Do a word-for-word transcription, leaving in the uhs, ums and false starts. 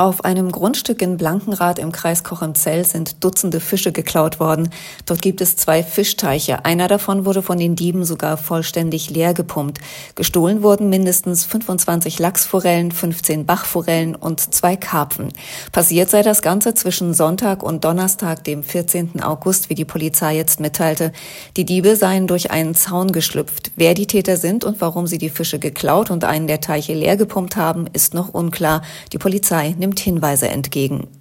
Auf einem Grundstück in Blankenrath im Kreis Cochem-Zell sind Dutzende Fische geklaut worden. Dort gibt es zwei Fischteiche. Einer davon wurde von den Dieben sogar vollständig leer gepumpt. Gestohlen wurden mindestens fünfundzwanzig Lachsforellen, fünfzehn Bachforellen und zwei Karpfen. Passiert sei das Ganze zwischen Sonntag und Donnerstag, dem vierzehnten August, wie die Polizei jetzt mitteilte. Die Diebe seien durch einen Zaun geschlüpft. Wer die Täter sind und warum sie die Fische geklaut und einen der Teiche leer gepumpt haben, ist noch unklar. Die Polizei nimmt Hinweise entgegen.